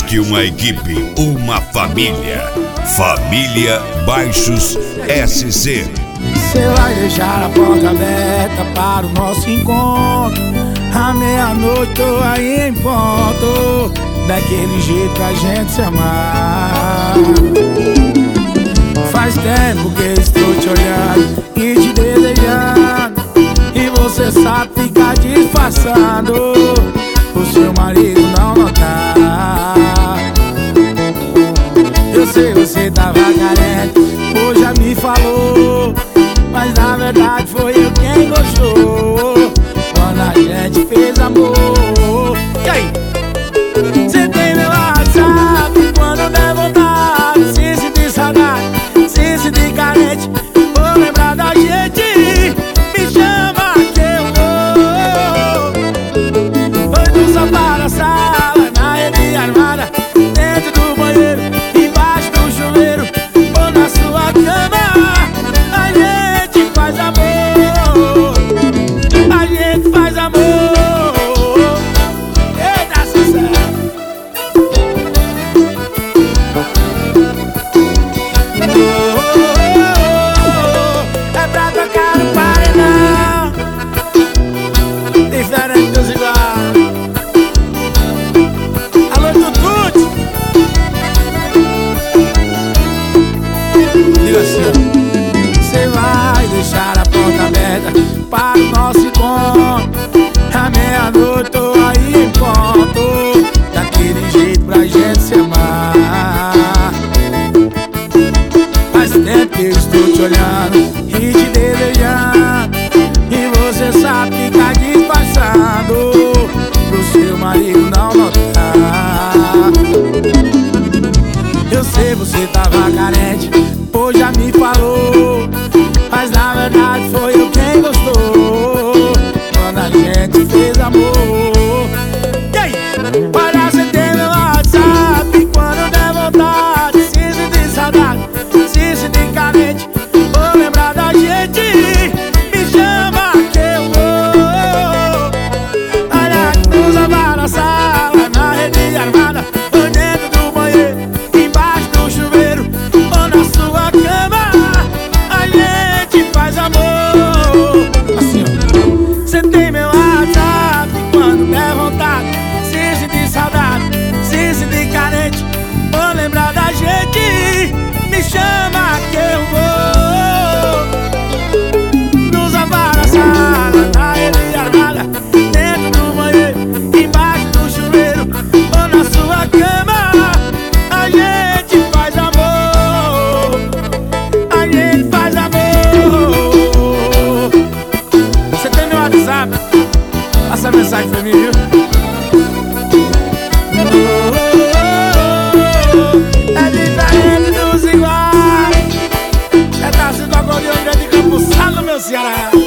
que uma equipe, uma família. Família Baixos SC. Você vai deixar a porta aberta para o nosso encontro. À meia-noite tô aí em ponto, daquele jeito pra gente se amar. Faz tempo que estou te olhando e te desejando, e você sabe ficar disfarçando o seu marido não notar. Eu sei, você tava carente, hoje já me falou, mas na verdade foi eu quem gostou quando a gente fez amor. E aí? Você tem meu WhatsApp, quando der vontade, se sentir saudade, se sentir carente, vou lembrar da gente, me chama que eu vou. Foi do sofá na sala, na rede armada, dentro do banheiro, embaixo do chuveiro, ou na sua cama, a gente faz amor, a gente faz amor. Eita, sucesso! É pra tocar no paredão, diferente dos iguais. Alô, Tutute! Diga assim, ó. Você vai deixar a porta aberta para o nosso encontro. À meia-noite tô aí em ponto, daquele jeito pra gente se amar. Faz tempo que eu estou te olhando e te desejando, e você sabe ficar disfarçando pro seu marido não notar. Eu sei, você tava carente, hoje já me falou, mas na verdade foi eu quem gostou quando a gente fez amor. E aí? Olha, você tem meu WhatsApp, quando der vontade, se sentir saudade, se sentir carente, vou lembrar da gente, me chama que eu vou. Olha, no sofá na sala, na rede armada, ou dentro do banheiro, embaixo do chuveiro, ou na sua cama, a gente faz amor. Assim, ó. Você tem meu WhatsApp, quando der vontade, se sentir saudade, se sentir carente, vou lembrar da gente, me chama que eu vou. No sofá na sala, na rede armada, dentro do banheiro, embaixo do chuveiro, ou na sua cama, a gente faz amor, a gente faz amor. Você tem meu WhatsApp? Passa a mensagem pra mim, viu? É diferente dos iguais, é da cidade de Campo Salo, meu Ceará.